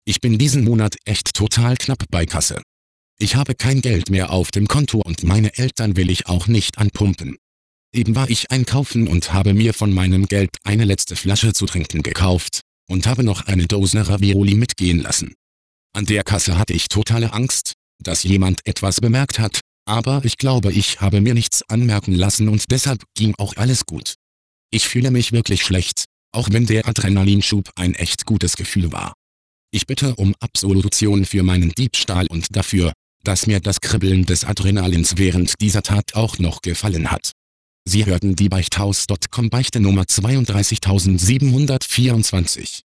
Ich bin diesen Monat echt total knapp bei Kasse. Ich habe kein Geld mehr auf dem Konto und meine Eltern will ich auch nicht anpumpen. Eben war ich einkaufen und habe mir von meinem Geld eine letzte Flasche zu trinken gekauft und habe noch eine Dose Ravioli mitgehen lassen. An der Kasse hatte ich totale Angst, dass jemand etwas bemerkt hat, aber ich glaube, ich habe mir nichts anmerken lassen und deshalb ging auch alles gut. Ich fühle mich wirklich schlecht, auch wenn der Adrenalinschub ein echt gutes Gefühl war. Ich bitte um Absolution für meinen Diebstahl und dafür, dass mir das Kribbeln des Adrenalins während dieser Tat auch noch gefallen hat. Sie hörten die Beichthaus.com Beichte Nummer 32724.